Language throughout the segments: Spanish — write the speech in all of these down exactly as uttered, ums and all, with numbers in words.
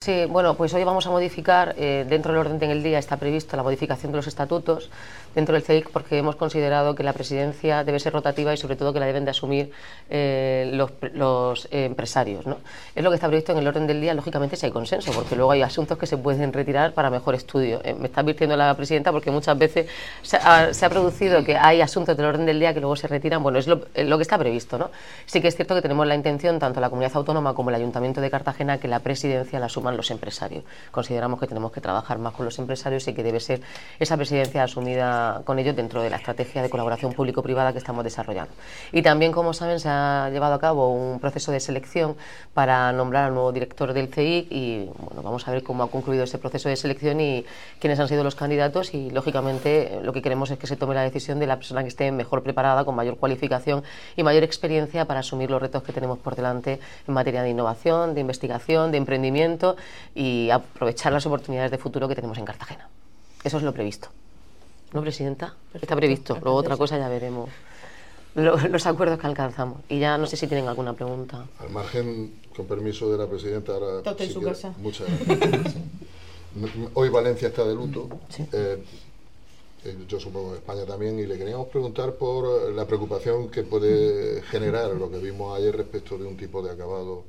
Sí, bueno, pues hoy vamos a modificar, eh, dentro del orden del día está previsto la modificación de los estatutos dentro del C E I C, porque hemos considerado que la presidencia debe ser rotativa y sobre todo que la deben de asumir eh, los, los eh, empresarios, ¿no? Es lo que está previsto en el orden del día, lógicamente si hay consenso, porque luego hay asuntos que se pueden retirar para mejor estudio. Eh, me está advirtiendo la presidenta porque muchas veces se ha, se ha producido que hay asuntos del orden del día que luego se retiran. Bueno, es lo, lo que está previsto, ¿no? Sí que es cierto que tenemos la intención, tanto la comunidad autónoma como el Ayuntamiento de Cartagena, que la presidencia la asuman los empresarios. Consideramos que tenemos que trabajar más con los empresarios y que debe ser esa presidencia asumida con ellos dentro de la estrategia de colaboración público-privada que estamos desarrollando. Y también, como saben, se ha llevado a cabo un proceso de selección para nombrar al nuevo director del C E I C y bueno, vamos a ver cómo ha concluido ese proceso de selección y quiénes han sido los candidatos, y lógicamente lo que queremos es que se tome la decisión de la persona que esté mejor preparada, con mayor cualificación y mayor experiencia para asumir los retos que tenemos por delante en materia de innovación, de investigación, de emprendimiento y aprovechar las oportunidades de futuro que tenemos en Cartagena. Eso es lo previsto. ¿No, presidenta? Está previsto. Luego otra cosa ya veremos los acuerdos que alcanzamos. Y ya no sé si tienen alguna pregunta. Al margen, con permiso de la presidenta, ahora... Tote en su casa. Muchas gracias. Hoy Valencia está de luto. Sí. Eh, yo supongo que España también, y le queríamos preguntar por la preocupación que puede generar lo que vimos ayer respecto de un tipo de acabado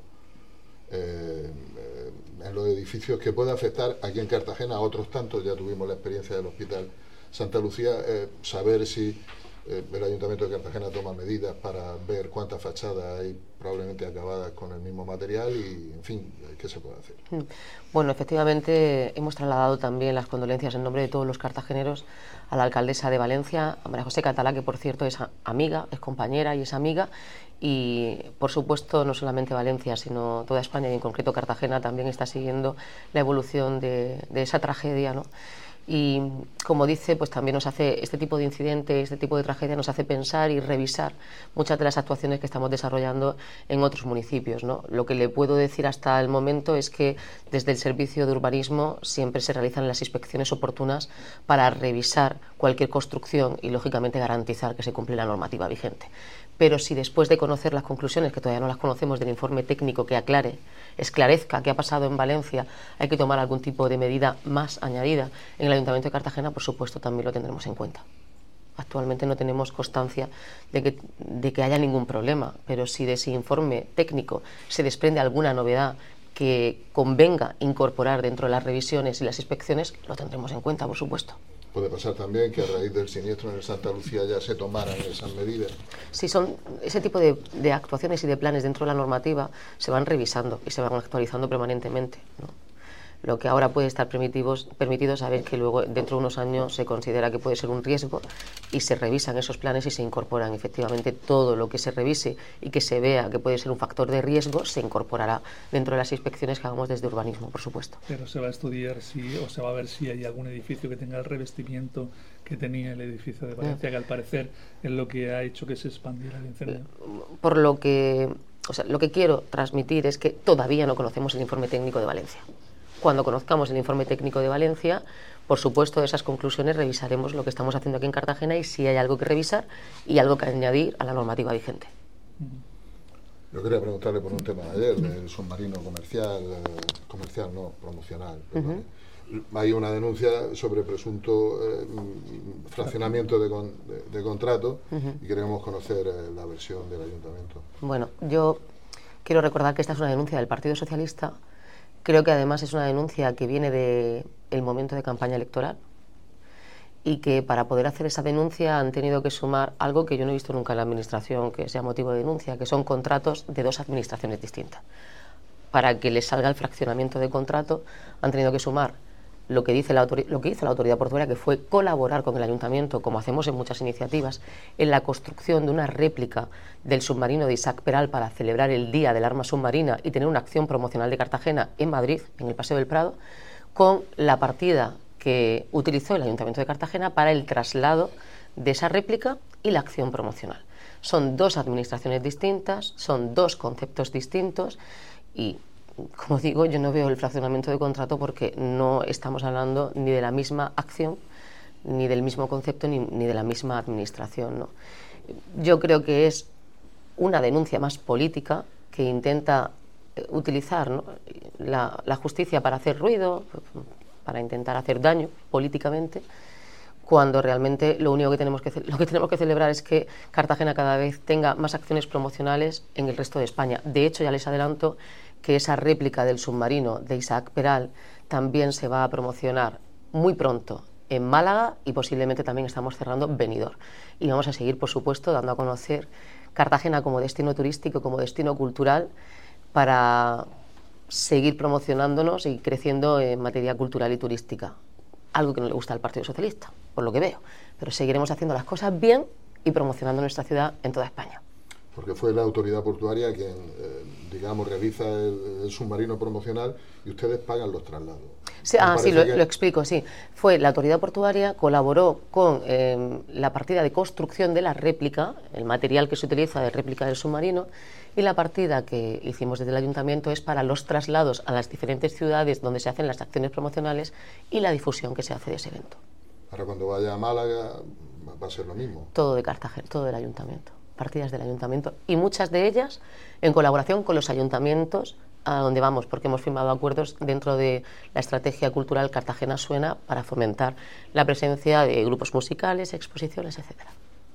eh, en los edificios que puede afectar aquí en Cartagena a otros tantos. Ya tuvimos la experiencia del Hospital Santa Lucía. Eh, saber si eh, el Ayuntamiento de Cartagena toma medidas para ver cuántas fachadas hay probablemente acabadas con el mismo material y, en fin, qué se puede hacer. Bueno, efectivamente hemos trasladado también las condolencias en nombre de todos los cartageneros a la alcaldesa de Valencia, a María José Catalá, que por cierto es amiga, es compañera y es amiga, y por supuesto no solamente Valencia, sino toda España y en concreto Cartagena también está siguiendo la evolución de, de esa tragedia, ¿no? Y como dice, pues también nos hace este tipo de incidente, este tipo de tragedia nos hace pensar y revisar muchas de las actuaciones que estamos desarrollando en otros municipios, ¿no? Lo que le puedo decir hasta el momento es que desde el Servicio de Urbanismo siempre se realizan las inspecciones oportunas para revisar cualquier construcción y lógicamente garantizar que se cumple la normativa vigente. Pero si después de conocer las conclusiones, que todavía no las conocemos, del informe técnico que aclare, esclarezca qué ha pasado en Valencia, hay que tomar algún tipo de medida más añadida en el Ayuntamiento de Cartagena, por supuesto también lo tendremos en cuenta. Actualmente no tenemos constancia de que, de que haya ningún problema, pero si de ese informe técnico se desprende alguna novedad que convenga incorporar dentro de las revisiones y las inspecciones, lo tendremos en cuenta, por supuesto. Puede pasar también que a raíz del siniestro en el Santa Lucía ya se tomaran esas medidas. Sí, son ese tipo de, de actuaciones y de planes dentro de la normativa se van revisando y se van actualizando permanentemente, ¿no? Lo que ahora puede estar permitido saber que luego dentro de unos años se considera que puede ser un riesgo y se revisan esos planes y se incorporan efectivamente todo lo que se revise y que se vea que puede ser un factor de riesgo, se incorporará dentro de las inspecciones que hagamos desde urbanismo, por supuesto. Pero se va a estudiar si, o se va a ver si hay algún edificio que tenga el revestimiento que tenía el edificio de Valencia, que al parecer es lo que ha hecho que se expandiera el incendio. Por lo que, o sea, lo que quiero transmitir es que todavía no conocemos el informe técnico de Valencia. Cuando conozcamos el informe técnico de Valencia, por supuesto, de esas conclusiones revisaremos lo que estamos haciendo aquí en Cartagena y si hay algo que revisar y algo que añadir a la normativa vigente. Yo quería preguntarle por un tema de ayer, del submarino comercial, eh, comercial no, promocional. Uh-huh. Hay una denuncia sobre presunto eh, fraccionamiento de, con, de, de contrato uh-huh. y queremos conocer eh, la versión del ayuntamiento. Bueno, yo quiero recordar que esta es una denuncia del Partido Socialista. Creo que además es una denuncia que viene del momento de campaña electoral y que para poder hacer esa denuncia han tenido que sumar algo que yo no he visto nunca en la administración que sea motivo de denuncia, que son contratos de dos administraciones distintas. Para que les salga el fraccionamiento de contrato han tenido que sumar lo que dice la lo que hizo la autoridad portuaria, que fue colaborar con el ayuntamiento, como hacemos en muchas iniciativas, en la construcción de una réplica del submarino de Isaac Peral para celebrar el Día del Arma Submarina y tener una acción promocional de Cartagena en Madrid, en el Paseo del Prado, con la partida que utilizó el Ayuntamiento de Cartagena para el traslado de esa réplica y la acción promocional. Son dos administraciones distintas, son dos conceptos distintos y, como digo, yo no veo el fraccionamiento de contrato porque no estamos hablando ni de la misma acción, ni del mismo concepto, ni, ni de la misma administración, ¿no? Yo creo que es una denuncia más política que intenta utilizar, ¿no?, la, la justicia para hacer ruido, para intentar hacer daño políticamente, cuando realmente lo único que tenemos que, lo que tenemos que celebrar es que Cartagena cada vez tenga más acciones promocionales en el resto de España. De hecho, ya les adelanto que esa réplica del submarino de Isaac Peral también se va a promocionar muy pronto en Málaga y posiblemente también estamos cerrando Benidorm. Y vamos a seguir, por supuesto, dando a conocer Cartagena como destino turístico, como destino cultural, para seguir promocionándonos y creciendo en materia cultural y turística. Algo que no le gusta al Partido Socialista, por lo que veo. Pero seguiremos haciendo las cosas bien y promocionando nuestra ciudad en toda España. Porque fue la autoridad portuaria quien, eh, digamos, realiza el, el submarino promocional y ustedes pagan los traslados. Sí, ah, sí, lo, que... lo explico, sí. Fue la autoridad portuaria, colaboró con eh, la partida de construcción de la réplica, el material que se utiliza de réplica del submarino, y la partida que hicimos desde el ayuntamiento es para los traslados a las diferentes ciudades donde se hacen las acciones promocionales y la difusión que se hace de ese evento. Ahora cuando vaya a Málaga va a ser lo mismo. Todo de Cartagena, todo del ayuntamiento, partidas del ayuntamiento, y muchas de ellas en colaboración con los ayuntamientos a donde vamos, porque hemos firmado acuerdos dentro de la estrategia cultural Cartagena Suena para fomentar la presencia de grupos musicales, exposiciones, etcétera.